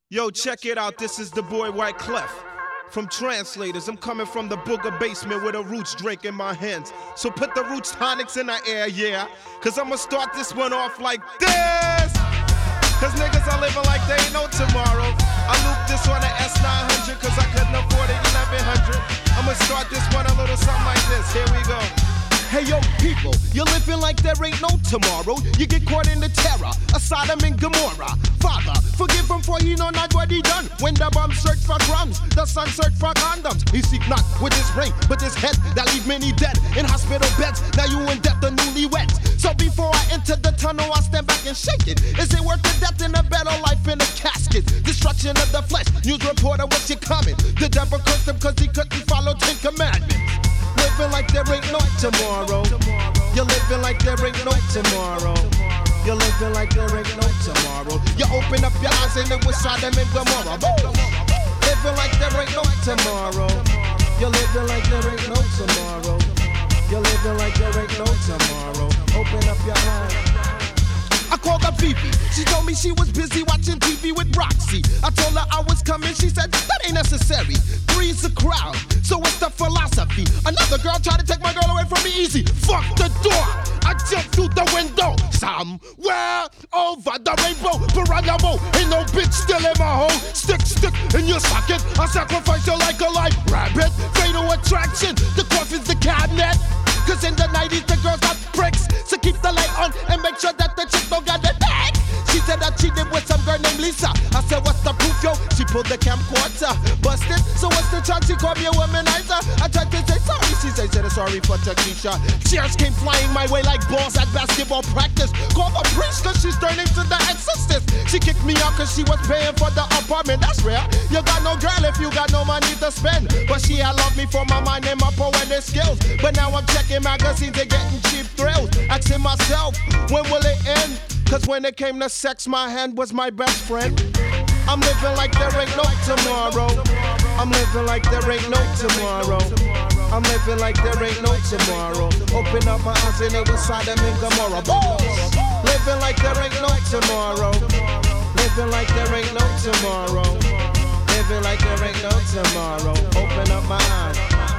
Yo, check it out, this is the boy White Clef. From Translators, I'm coming from the booger basement with a roots drink in my hands. So put the roots tonics in the air, yeah. Cause I'ma start this one off like this. Cause niggas are living like they ain't no tomorrow. I looped this on the S900 cause I couldn't afford it 1100. I'ma start this one a little something like this, here we go. Hey yo, people, you're living like there ain't no tomorrow. You get caught in the terror, a Sodom and Gomorrah. Father, forgive him for he know not what he done. When the bum search for crumbs, the son search for condoms. He seek not with his ring, but his head that leave many dead in hospital beds. Now you in death, the newlyweds. So before I enter the tunnel, I stand back and shake it. Is it worth the death in a better life in a casket? Destruction of the flesh. News reporter, what's your comment? The devil cursed him cause he couldn't follow 10 commandments. Living like there ain't no tomorrow. You're living like there ain't no tomorrow. You're living like there ain't no tomorrow. You open up your eyes and it was Sodom and Gomorrah. Living like there ain't no tomorrow. You're living like there ain't no tomorrow. You're living like there ain't no tomorrow. Open up your eyes. I called up Fifi. She told me she was busy watching TV with Roxy. I told her I was coming. She said, that ain't necessary. Three's a crowd. So what's the philosophy? Another girl tried to take my girl away from me easy. Fuck the door. I jumped through the window. Somewhere over the rainbow. Piranha Mo. Ain't no bitch still in my hole. Stick in your socket. I sacrifice you like a live rabbit. Fatal attraction. The coffin's the cabinet. Cause in the 90s the girls got bricks. So keep the light on and make sure that the chick don't got the neck. She said that she did with some girl named Lisa. I said, what's the proof, yo? She pulled the camcorder. Busted, so what's the chance? She called me a womanizer. I tried to say sorry. She said sorry for Takesha. Tears came flying my way like balls at basketball practice. Call the priest cause she's turning to the exorcist. She kicked me out cause she was paying for the apartment. That's rare. You got no girl if you got no money to spend. But she had loved me for my mind and my poetic skills. But now I'm checking magazines and getting cheap thrills. Asking myself, when will it end? Cause when it came to sex, my hand was my best friend. I'm living like there ain't no tomorrow. I'm living like there ain't no tomorrow. I'm living like there ain't no tomorrow. Open up my eyes and it was Sodom and Gomorrah. Living like there ain't no tomorrow. Living like there ain't no tomorrow. Living like there ain't no tomorrow. Open up my eyes.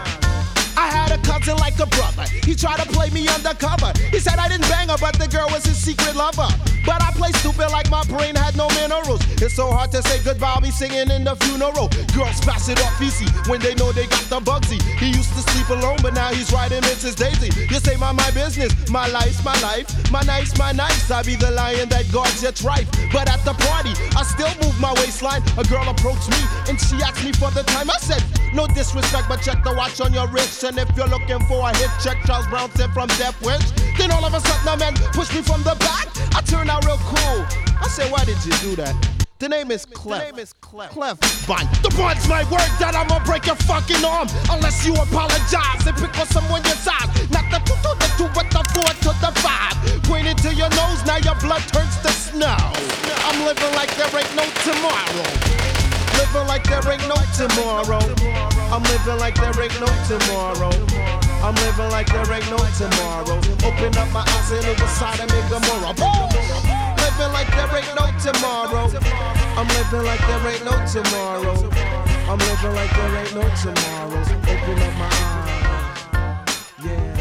I had a cousin like a brother. He tried to play me undercover. He said I didn't bang her, but the girl was his secret lover. But I play stupid like my brain had no minerals. It's so hard to say goodbye, I'll be singing in the funeral. Girls pass it off easy when they know they got the bugsy. He used to sleep alone, but now he's riding Mrs. Daisy. You say my business, my life's my life. My nice, I be the lion that guards your trife. But at the party, I still move my waistline. A girl approached me and she asked me for the time. I said, no disrespect, but check the watch on your wrist. And if you're looking for a hit, check Charles Brown said from Death Wish. Then all of a sudden a man pushed me from the back. I turned out real cool. I said, why did you do that? The name is Clef. Clef Bond. The Bond's my word that I'ma break your fucking arm unless you apologize and pick for someone your size. Not the 2 to the 2, but the 4 to the 5. Point it to your nose, now your blood turns to snow. I'm living like there ain't no tomorrow. Living like there ain't no tomorrow. I'm living like there ain't no tomorrow. I'm living like there ain't no tomorrow. Open up my eyes and it was Sodom and Gomorrah. Living like there ain't no tomorrow. I'm living like there ain't no tomorrow. I'm living like there ain't no tomorrow. Open up my eyes. Yeah.